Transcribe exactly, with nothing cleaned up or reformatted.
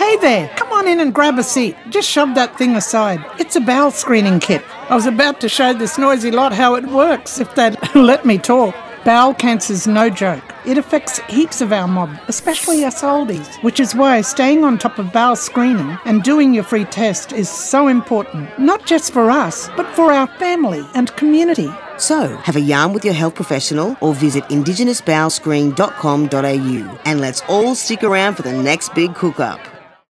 Hey there, come on in and grab a seat. Just shove that thing aside. It's a bowel screening kit. I was about to show this noisy lot how it works, if they'd let me talk. Bowel cancer's no joke. It affects heaps of our mob, especially us oldies, which is why staying on top of bowel screening and doing your free test is so important, not just for us, but for our family and community. So, have a yarn with your health professional or visit indigenous bowel screen dot com dot a u and let's all stick around for the next big cook-up.